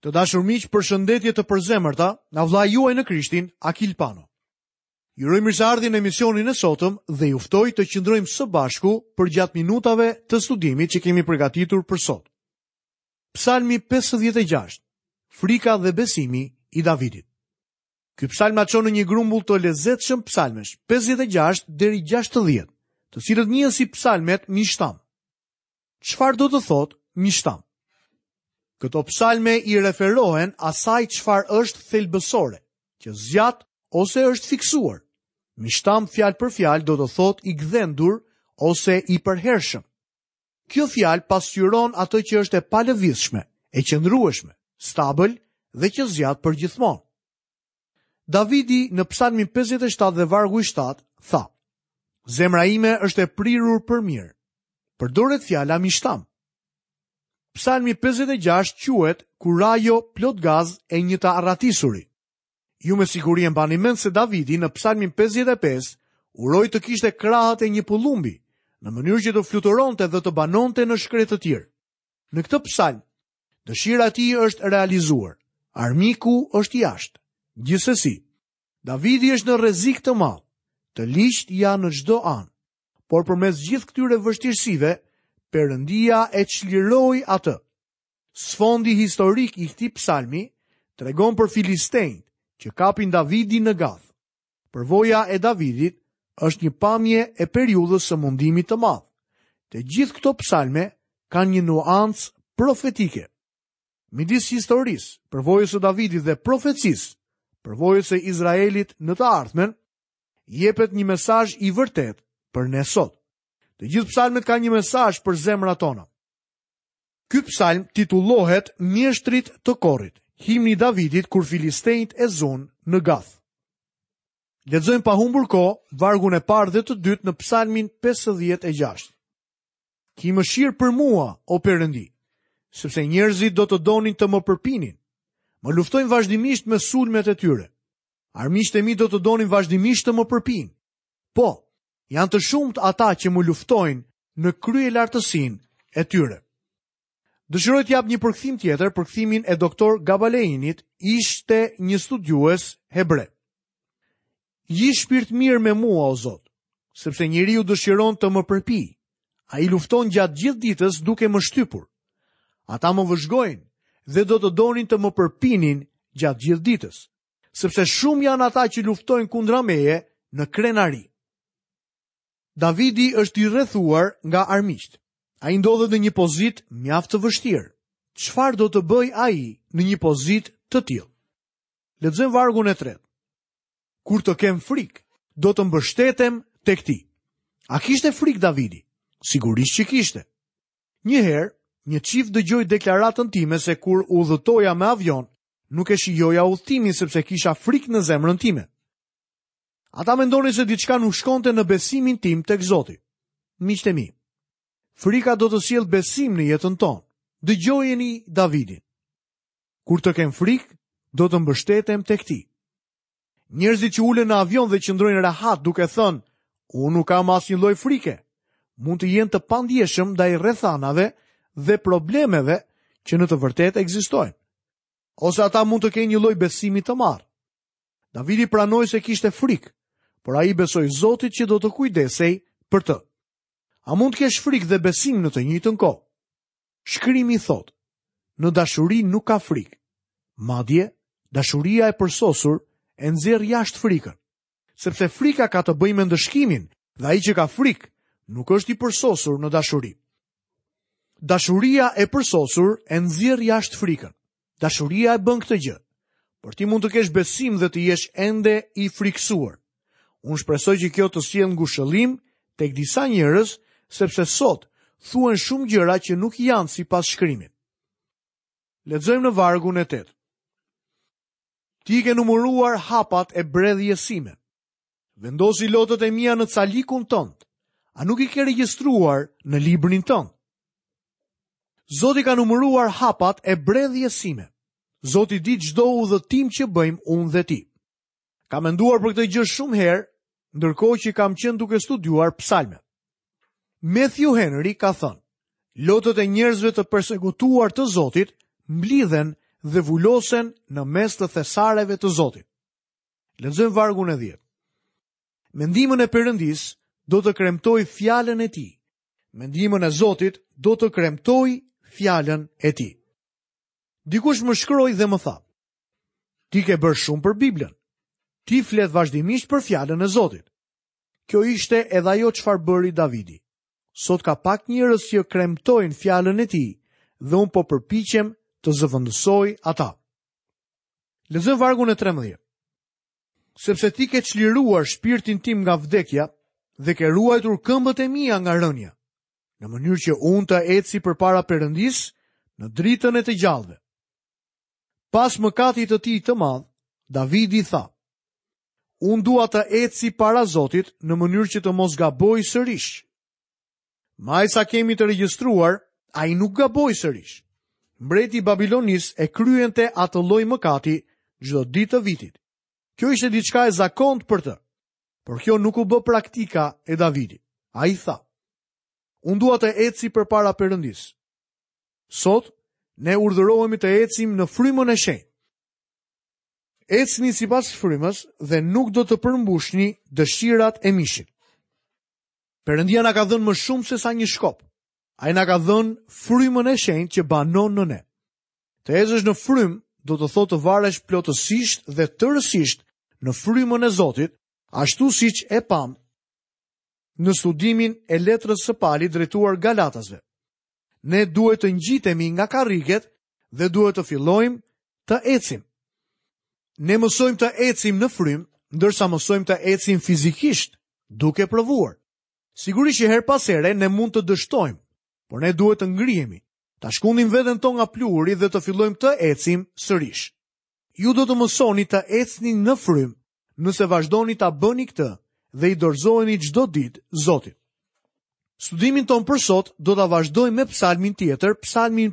Të dashur miq, përshëndetje të përzemërta nga vllai juaj në Krishtin, Akil Pano. Ju uroj mirëseardhjen në emisionin e sotëm dhe ju ftoj të qëndrojmë së bashku për gjatë minutave të studimit që kemi përgatitur për sot. Psalmi 56, frika dhe besimi i Davidit. Ky psalm na çon në një grumbull të lezetshëm psalmesh, 56 deri 60, të cilët njihen si psalmet miqtam. Çfarë do të thotë miqtam? Këto psalme i referohen asaj çfarë është thelbësore, që zgjat ose është fiksuar. Miqtam fjalë për fjalë do të thotë i gdhendur ose i përhershëm. Kjo fjalë pasqyron atë që është e palëvizshme, e qëndrueshme, stabël dhe që zgjat përgjithmonë. Davidi në psalmin 57 dhe vargu i 7 tha: Zemra ime është e prirur për mirë. Përdoret fjala miqtam. Psalmi 56 quhet Kurajo plot gaz e një të arratisuri. Ju me siguri e mbani mend se Davidi në psalmin 55 uroi të kishte krahët e një pullumbi, në mënyrë që të fluturonte dhe të banonte në shkretë të tjerë. Në këtë psalm, dëshira e tij është realizuar. Armiku është jashtë. Gjithsesi, Davidi është në rrezik të madh. Të ligjt janë në çdo anë, por përmes gjithë këtyre vështirësive, Perëndia e çliroi atë. Sfondi historik i këtij psalmi tregon për filistejnë që kapin Davidin në Gath. Përvoja e Davidit është një pamje e periudhës së mundimit të madh. Të gjithë këto psalme kanë një nuancë profetike. Midis historisë, përvojës së Davidit dhe profecisë, përvojës së Izraelit në të ardhmen, jepet një mesazh i vërtet për ne sot. Të gjithë psalmet kanë një mesazh për zemrat tona. Ky psalm titullohet Mjeshtrit të korrit, himni i Davidit kur filistejnët e zonë në Gath. Lexojmë pa humbur kohë vargun e parë dhe të dytë në psalmin 56. Ki mëshirë për mua, o Perëndi, sepse njerëzit do të donin të më përpinin. Më luftojnë vazhdimisht me sulmet e tyre. Armiqtë e mi do të donin vazhdimisht të më përpinë. Po, janë të shumt ata që më luftojnë në krye lartësinë e tyre. Dëshiroj të jap një përkthim tjetër, përkthimin e doktor Gabaleinit, ishte një studiues hebre. Ji shpirt mirë me mua, o Zot, sepse njeriu dëshiron të më përpijë. Ai lufton gjatë gjithë ditës duke më shtypur. Ata më vëzhgojnë dhe do të donin të më përpinin gjatë gjithë ditës, sepse shumë janë ata që luftojnë kundra meje në krenari. Davidi është i rrethuar nga armiqt. Ai ndodhet në një pozitë mjaft të vështirë. Çfarë do të bëj ai në një pozitë të tillë? Lexojmë vargun e 3. Kur të kem frikë, do të mbështetem tek ti. A kishte frikë Davidi? Sigurisht që kishte. Një herë, një çift dëgjoi deklaratën time se kur udhëtoja me avion, nuk e shijoja udhëtimin sepse kisha frikë në zemrën time. Ata mendonin se diçka nuk shkonte në besimin tim tek Zoti. Miqtë e mi, frika do të sjellë besim në jetën tonë. Dëgjojeni Davidin. Kur të kem frikë, do të mbështetem tek ti. Njerëzit që ulen në avion dhe qëndrojnë rehat duke thënë, unë nuk kam asnjë lloj frike, mund të jenë të pandjeshëm ndaj rrethanave dhe problemeve që në të vërtetë ekzistojnë. Ose ata mund të kenë një lloj besimi të marrë. Davidi pranoi se kishte frikë, por ai besoi Zotit që do të kujdesej për të. A mund të kesh frikë dhe besim në të njëjtën kohë? Shkrimi thotë, në dashuri nuk ka frikë. Madje, dashuria e përsosur e nxjerr jashtë frikën, sepse frika ka të bëjë me ndëshkimin, dhe ai që ka frikë nuk është i përsosur në dashuri. Dashuria e përsosur e nxjerr jashtë frikën. Dashuria e bën këtë gjë. Por ti mund të kesh besim dhe të jesh ende i frikësuar. Unë shpresoj që kjo të sjellë ngushëllim tek disa njerëz, sepse sot thuhen shumë gjëra që nuk janë sipas shkrimit. Lexojmë në vargun e 8. Ti ke numëruar hapat e bredhjes sime. Vendosi lotët e mia në calikun tënd. A nuk i ke regjistruar në librin tënd? Zoti ka numëruar hapat e bredhjes sime. Zoti di çdo udhëtim që bëjmë unë dhe ti. Kam menduar për këtë gjë shumë herë, ndërkohë që kam qenë duke studiuar psalmet. Matthew Henry ka thënë, lotët e njerëzve të përsekutuar të Zotit mblidhen dhe vulosen në mes të thesareve të Zotit. Lexojmë vargun e 10. Me ndihmën e Perëndis do të kremtoj fjalën e tij. Me ndihmën e Zotit do të kremtoj fjalën e tij. Dikush më shkroi dhe më tha: "Ti ke bërë shumë për Biblën. Ti flet vazhdimisht për fjalën e Zotit." Kjo ishte edhe ajo çfarë bëri Davidi. Sot ka pak njerëz që kremtojnë fjalën e tij dhe unë po përpiqem të zëvendësoj ata. Lexojmë vargun e 13. Sepse ti ke çliruar shpirtin tim nga vdekja dhe ke ruajtur këmbët e mia nga rënja, në mënyrë që unë të eci përpara Perëndis në dritën e të gjallëve. Pas mëkatit të tij të madh, Davidi tha: "Unë dua të eci para Zotit në mënyrë që të mos gaboj sërish." Maj sa kemi të regjistruar, ai nuk gaboi sërish. Mbreti i Babilonis e kryente atë lloj mëkati çdo ditë të vitit. Kjo ishte diçka e zakontë për të, por kjo nuk u bë praktika e Davidit. Ai tha: "Unë dua të eci përpara Perëndis." Sot ne urdhërohemi të ecim në frymën e shenjtë. Ecni sipas frymës dhe nuk do të përmbushni dëshirat e mishit. Perëndia na ka dhënë më shumë se sa një shkop. Ai na ka dhënë frymën e shenjtë që banon në ne. Të ecësh në frymë do të thotë të varesh plotësisht dhe tërësisht në frymën e Zotit, ashtu siç e pam në studimin e letrës së Palit drejtuar Galatasve. Ne duhet të ngjitemi nga karriget dhe duhet të fillojmë të ecim. Ne mësojmë të ecim në frymë, ndërsa mësojmë të ecim fizikisht, duke provuar. Sigurisht që her pas here ne mund të dështojmë, por ne duhet të ngrihemi, ta shkundim veten tonë nga pluhuri dhe të fillojmë të ecim sërish. Ju do të mësoni të ecni në frymë nëse vazhdoni ta bëni këtë dhe i dorëzoheni çdo ditë Zotit. Studimin ton për sot do ta vazhdojmë me psalmin tjetër, psalmin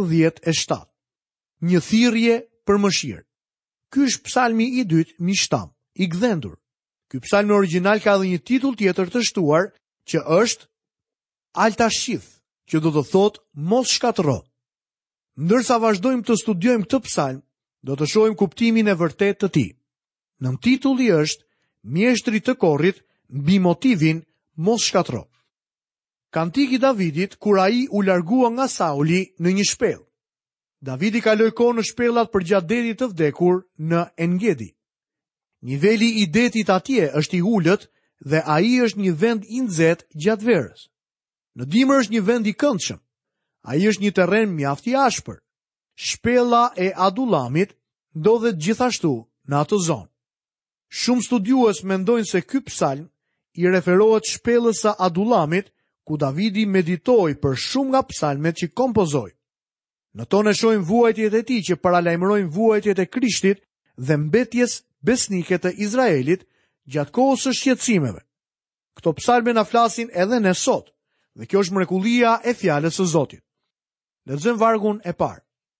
57. Një thirrje për mëshirë. Ky është psalmi i dytë miqtam, i gdhendur. Ky psalm në origjinal ka edhe një titull tjetër të shtuar që është Altashith, që do të thotë mos shkatërro. Ndërsa vazhdojmë të studiojmë këtë psalm, do të shohim kuptimin e vërtetë të tij. Nën titulli është Mjeshtri të korrit mbi motivin mos shkatërro. Kantiki Davidit kur ai u largua nga Sauli në një shpellë. Davidi kaloi kohë në shpellat përgjatë detit të vdekur në Engedi. Niveli i detit atje është i ulët dhe ai është një vend i nxehtë gjatë verës. Në dimër është një vend i këndshëm. Ai është një terren mjaft i ashpër. Shpella e Adullamit ndodhet gjithashtu në atë zonë. Shumë studiues mendojnë se ky psalm i referohet shpellës së Adullamit, ku Davidi meditoi për shumë nga psalmet që kompozoi. Në to ne shohim vuajtjet e tij që paralajmërojnë vuajtjet e Krishtit dhe mbetjes besnike të Izraelit gjatë kohës së shqetësimeve. Këto psalme na flasin edhe ne sot, dhe kjo është mrekullia e fjalës së Zotit. Lexojmë vargun e parë.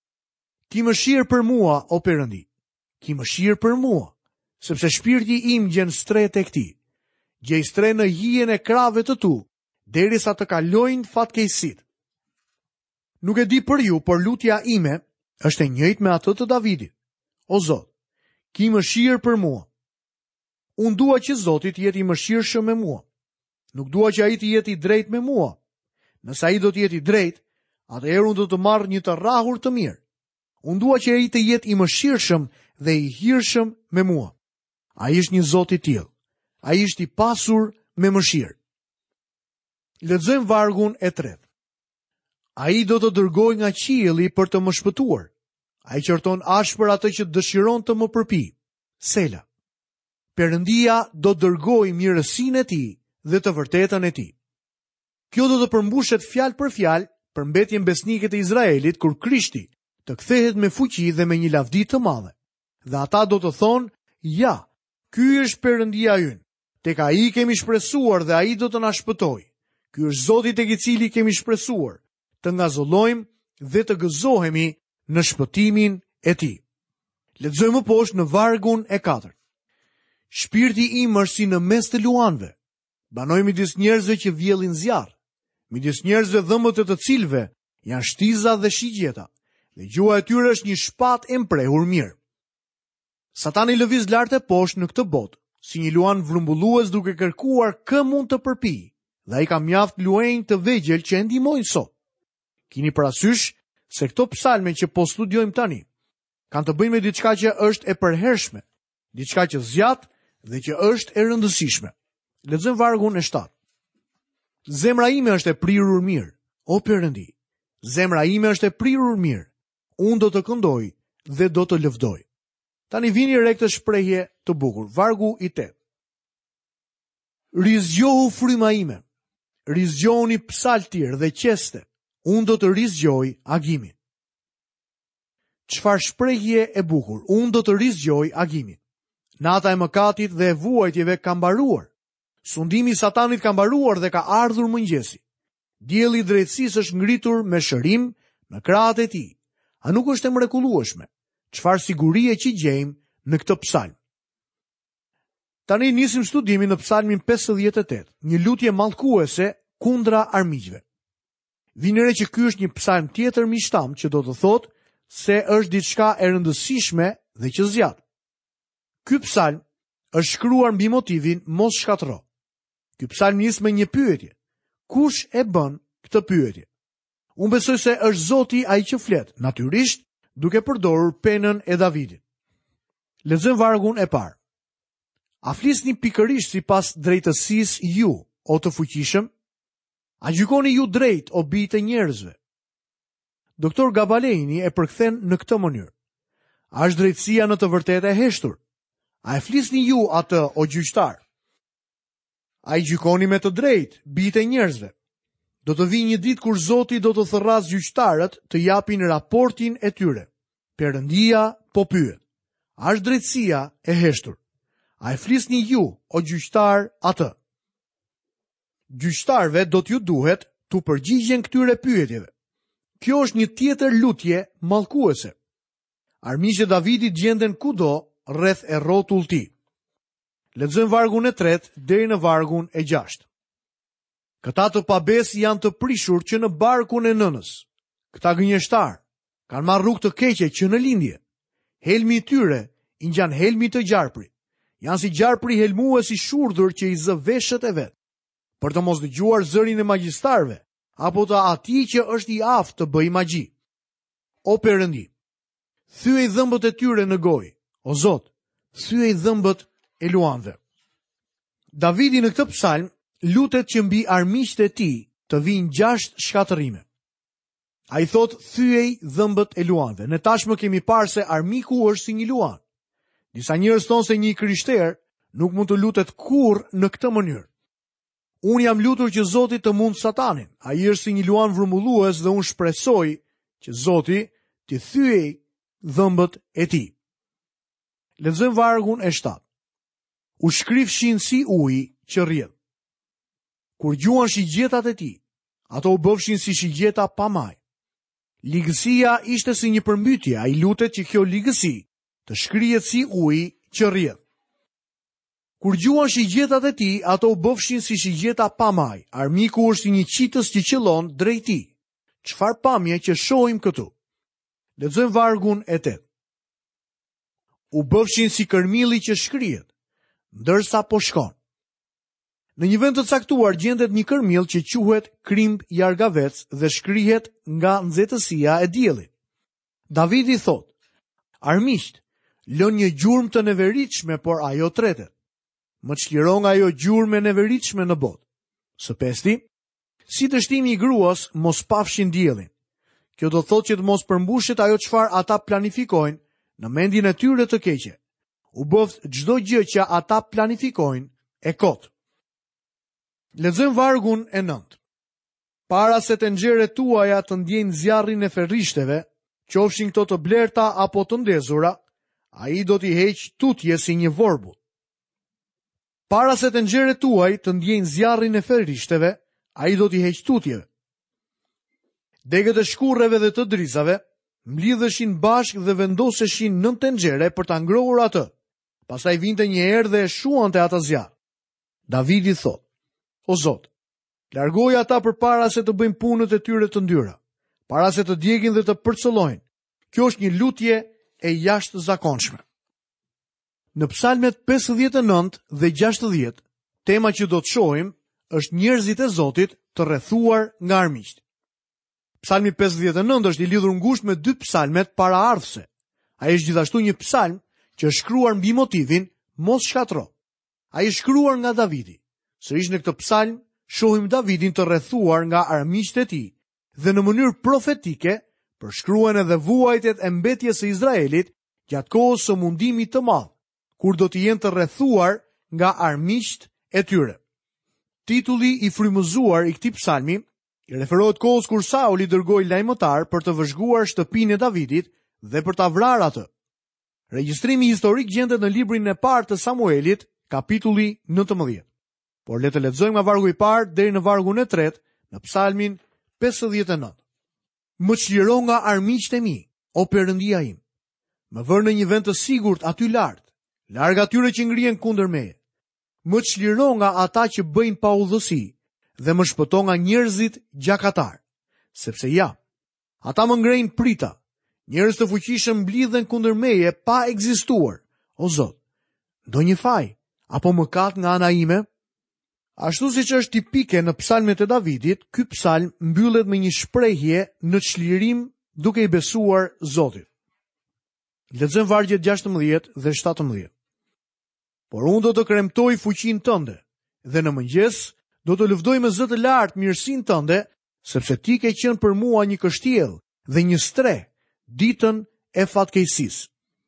Ki mëshirë për mua, o Perëndi. Ki mëshirë për mua, sepse shpirti im gjen stre tek ti. Gjej stre në hijen e krave të tu, derisa të kalojnë fatkeqësitë. Nuk e di për ju, por lutja ime është e njëjtë me atë të Davidit. O Zot, ki mëshirë për mua. Unë dua që Zoti të jetë i mëshirshëm me mua. Nuk dua që ai të jetë i drejtë me mua. Nëse ai do të jetë i drejtë, atëherë unë do të marr një të rrahur të mirë. Unë dua që ai të jetë i mëshirshëm dhe i hirshëm me mua. Ai është një Zot i tillë. Ai është i pasur me mëshirë. Lexojmë vargun e 3. Ai do të dërgojë nga qielli për të më shpëtuar. Ai qorton ashpër atë që dëshiron të më përpi. Sela. Perëndia do dërgojë mirësinë e tij dhe të vërtetën e tij. Kjo do të përmbushet fjalë për fjalë për mbetjen besnike të Izraelit kur Krishti të kthehet me fuqi dhe me një lavdi të madhe. Dhe ata do të thonë, ja, ky është Perëndia ynë. Tek ai kemi shpresuar dhe ai do të na shpëtojë. Ky është Zoti tek i cili kemi shpresuar të ngazollojmë dhe të gëzohemi në shpëtimin e tij. Lexojmë më poshtë në vargun e 4. Shpirti im është si në mes të luanëve. Banoj midis njerëzve që vjellin zjarr, midis njerëzve dhëmbët e të cilëve janë shtiza dhe shigjeta, dhe gjua e tyre është një shpatë e mprehur mirë. Satani lëviz lart e poshtë në këtë botë, si një luan vrumbullues duke kërkuar kë mund të përpijë, dhe ai ka mjaft luenj të vegjël që e ndihmojnë sot. Kini parasysh se këto psalme që po studiojmë tani kanë të bëjnë me diçka që është e përhershme, diçka që zjat dhe që është e rëndësishme. Lexojmë vargun e 7. Zemra ime është e prirur mirë, o Perëndi. Zemra ime është e prirur mirë. Unë do të këndoj dhe do të lëvdoj. Tani vini re këtë shprehje të bukur. Vargu i 8. Rizgjohu fryma ime. Rizgjoni psaltir dhe qeste. Unë do të rizgjoj agimin. Çfarë shprehje e bukur. Unë do të rizgjoj agimin. Nata e mëkatit dhe e vuajtjeve ka mbaruar. Sundimi i Satanit ka mbaruar dhe ka ardhur mëngjesi. Dielli i drejtësisë është ngritur me shërim në krahët e tij. A nuk është e mrekullueshme? Çfarë sigurie që gjejmë në këtë psalm. Tani nisim studimin në psalmin 58, një lutje mallkuese kundra armiqve. Vini re që ky është një psalm tjetër miqtam që do të thotë se është diçka e rëndësishme dhe që zjat. Ky psalm është shkruar mbi motivin mos shkatërro. Ky psalm nis me një pyetje. Kush e bën këtë pyetje? Unë besoj se është Zoti ai që flet, natyrisht duke përdorur penën e Davidit. Lexojmë vargun e parë. A flisni pikërisht sipas drejtësisë ju, o të fuqishëm? A gjykoni ju drejt, o bijtë e njerëzve? Doktor Gabaleini e përkthen në këtë mënyrë. A është drejtësia në të vërtetë e heshtur? A e flisni ju atë, o gjyqtar? A i gjykoni me të drejt, bijtë e njerëzve? Do të vijë një ditë kur Zoti do të thërras gjyqtarët të japin raportin e tyre. Perëndia po pyet. A është drejtësia e heshtur? A e flisni ju, o gjyqtar, atë? Gjyqtarëve do t'ju duhet t'u përgjigjen këtyre pyetjeve. Kjo është një tjetër lutje mallkuese. Armiqtë e Davidit gjenden kudo rreth e rrotull tij. Lexojmë vargun e 3 deri në vargun e 6. Këta të pabes janë të prishur që në barkun e nënës. Këta gënjeshtar kanë marrë rrugë të keqe që në lindje. Helmi i tyre i ngjan helmi të gjarprit. Janë si gjarpri helmues i shurdhur që i zë veshët e vet, për të mos dëgjuar zërin e magjistarëve, apo të atij që është i aftë të bëjë magji. O Perëndi, thyej dhëmbët e tyre në gojë. O Zot, thyej dhëmbët e luanëve. Davidi në këtë psalm lutet që mbi armiqtë e tij të vinë 6 shkatërrime. A i thot thyej dhëmbët e luanëve. Ne tashmë kemi parë se armiku është si një luan. Disa njerëz thonë se një krishter nuk mund të lutet kurrë në këtë mënyrë. Unë jam lutur që Zoti të mund Satanin. Ai është si një luan vrumbullues dhe unë shpresoj që Zoti t'i thyej dhëmbët e tij. Lexojmë vargun e 7. U shkrifshin si uji që rrjedh. Kur gjuan shigjetat e tij, ato u bëfshin si shigjeta pa maj. Ligësia ishte si një përmbytje, ai lutet që kjo ligësi të shkrihet si uji që rrjedh. Kur gjuan shigjetat e tij, ato u bëfshin si shigjeta pa maj. Armiku është si një qitës që qëllon drejt tij. Çfarë pamje që shohim këtu. Lexojmë vargun e 8. U bëfshin si kërmilli që shkrihet, ndërsa po shkon. Në një vend të caktuar gjendet një kërmill që quhet krimb i argavec dhe shkrihet nga nxehtësia e diellit. Davidi thot: Armiqt, lën një gjurmë të neveritshme, por ajo tretet. Më çliro nga ajo gjurmë e neveritshme në botë. Së pesti, si dështimi i gruas mos pafshin diellin. Kjo do thotë që të mos përmbushet ajo çfarë ata planifikojnë në mendjen e tyre të keqe. U bëft çdo gjë që ata planifikojnë e kot. Lexojmë vargun e 9. Para se tenxheret tuaja të ndjejnë zjarrin e ferrishteve, qofshin këto të blerta apo të ndezura, ai do t'i heqë tutje si një vorbull. Para se tenxheret tuaj të ndjejnë zjarrin e ferrishteve, ai do t'i heqë tutjeve. Degët e shkurreve dhe të drizave mblidheshin bashkë dhe vendoseshin nën tenxhere për ta ngrohur atë. Pastaj vinte një herë dhe e shuante atë zjarr. Davidi thot: O Zot, largoj ata përpara se të bëjnë punët e tyre të ndyra, para se të djegin dhe të përcëllojnë, Kjo është një lutje e jashtëzakonshme. Në psalmet 59 dhe 60, tema që do të shohim është njerëzit e Zotit të rrethuar nga armiqt. Psalmi 59 është i lidhur ngushtë me dy psalmet paraardhëse. Ai është gjithashtu një psalm që është shkruar mbi motivin mos shkatro. Ai është shkruar nga Davidi. Sërish në këtë psalm shohim Davidin të rrethuar nga armiqtë e tij dhe në mënyrë profetike përshkruan edhe vuajtjet e mbetjes së Izraelit gjatë kohës së mundimit të madh, kur do të jenë të rrethuar nga armiqtë e tyre. Titulli i frymëzuar i këtij psalmi i referohet kohës kur Sauli dërgoi lajmëtar për të vëzhguar shtëpinë e Davidit dhe për ta vrarë atë. Regjistrimi historik gjendet në librin e parë të Samuelit, kapitulli 19. Por le të lexojmë nga vargu i parë deri në vargun e 3 në psalmin 59. Më çliro nga armiqtë e mi, o Perëndia im. Më vër në një vend të sigurt aty lart, larg atyre që ngrihen kundër meje. Më çliro nga ata që bëjnë paudhësi dhe më shpëto nga njerëzit gjakatar, sepse ja, ata më ngrejnë prita. Njerëz të fuqishëm mblidhen kundër meje pa ekzistuar. O Zot, ndonjë faj apo mëkat nga ana ime? Ashtu siç është tipike në psalmet e Davidit, ky psalm mbyllet me një shprehje në çlirim duke i besuar Zotit. Lexojmë vargjet 16 dhe 17. Por unë do të kremtoj fuqinë tënde, dhe në mëngjes do të lëvdoj me zë të lartë mirësinë tënde, sepse ti ke qenë për mua një kështjell dhe një stre ditën e fatkeqësisë.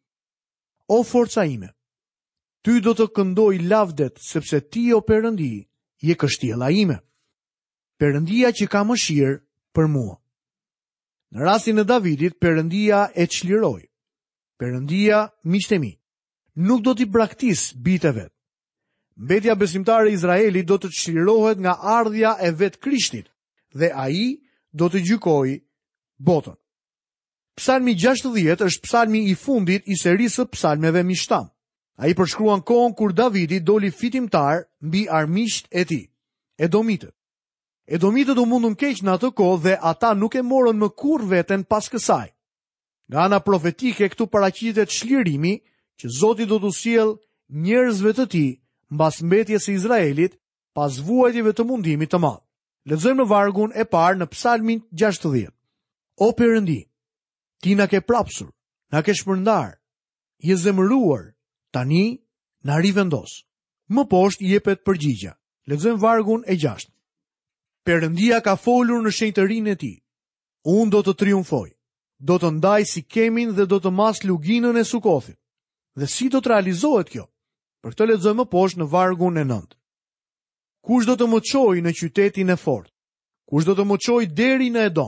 O forca ime, ty do të këndoj lavdet, sepse ti, o Perëndi, je kështjella ime. Perëndia që ka mëshirë për mua. Në rastin e Davidit, Perëndia e çliroi. Perëndia, miqtë e mi, nuk do t'i braktis bijtë e vet. Mbetja besimtare e Izraelit do të çlirohet nga ardhja e vet Krishtit dhe ai do të gjykojë botën. Psalmi 60 është psalmi i fundit i serisë së psalmeve miqtam. Ai përshkruan kohën kur Davidi doli fitimtar mbi armiqtë e tij, Edomitët. Edomitët u mundun keq në atë kohë dhe ata nuk e morën më kurrë veten pas kësaj. Nga ana profetike këtu paraqitet çlirimi që Zoti do t'u sjellë njerëzve të tij mbas mbetjes së Izraelit pas vuajtjeve të mundimit të madh. Lexojmë në vargun e parë në psalmin 60. O Perëndi, ti na ke prapsur, na ke shpërndar, je zemëruar, tani na rivendos. Më poshtë jepet përgjigja. Lexojmë vargun e 6. Perëndia ka folur në shenjtërinë e tij. Unë do të triumfoj. Do të ndaj Sikemin dhe do të mas luginën e Sukothit. Dhe si do të realizohet kjo? Për këtë lexojmë më poshtë në vargun e 9. Kush do të më çojë në qytetin e fortë? Kush do të më çojë deri në Edom?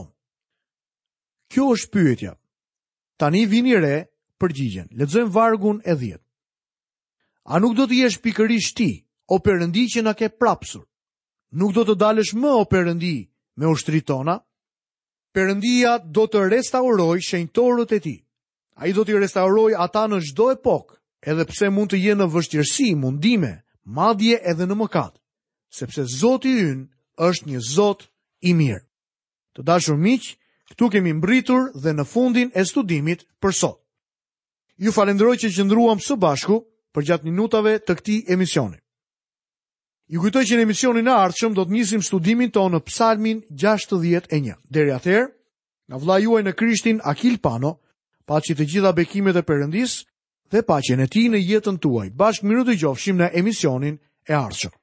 Kjo është pyetja. Tani vini re përgjigjen. Lexojmë vargun e 10. A nuk do të jesh pikërisht ti, o Perëndi që na ke prapsur? Nuk do të dalësh më, o Perëndi, me ushtrit tona? Perëndia do të restauroj shenjtorët e tij. Ai do t'i restauroj ata në çdo epokë, edhe pse mund të jenë në vështirësi, mundime, madje edhe në mëkat, sepse Zoti ynë është një Zot i mirë. Të dashur miq, këtu kemi mbritur dhe në fundin e studimit për sot. Ju falenderoj që qëndruam së bashku për gjatë minutave të këtij emisioni. Ju kujtoj që në emisionin e ardhshëm do të nisim studimin tonë në Psalmin 61. Deri atëherë, nga vëlla juaj në Krishtin Akil Pano, paçi të gjitha bekimet e Perëndisë dhe paqen e tij në jetën tuaj. Bashkë miru të qofshim në emisionin e ardhshëm.